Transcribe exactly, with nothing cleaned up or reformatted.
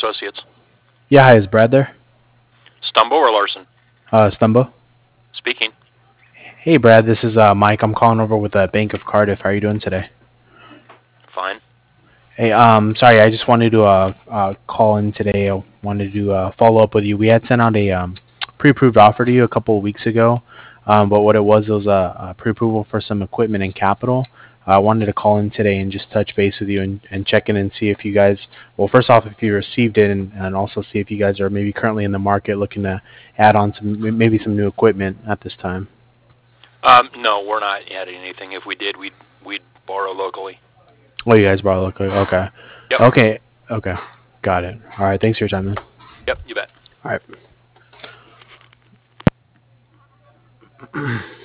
Associates. Yeah, hi, is Brad there? Stumbo or Larson? Uh, Stumbo? Speaking. Hey, Brad, this is uh, Mike. I'm calling over with the Bank of Cardiff. How are you doing today? Fine. Hey, um, sorry, I just wanted to uh, uh, call in today. I wanted to uh, follow up with you. We had sent out a um, pre-approved offer to you a couple of weeks ago, um, but what it was, it was a, a pre-approval for some equipment and capital. I wanted to call in today and just touch base with you and, and check in and see if you guys, well, first off, if you received it, and, and also see if you guys are maybe currently in the market looking to add on some, maybe some new equipment at this time. Um, no, we're not adding anything. If we did, we'd we'd borrow locally. Oh, you guys brought locally. Okay. Yep. Okay. Okay. Got it. All right. Thanks for your time, then. Yep. You bet. All right.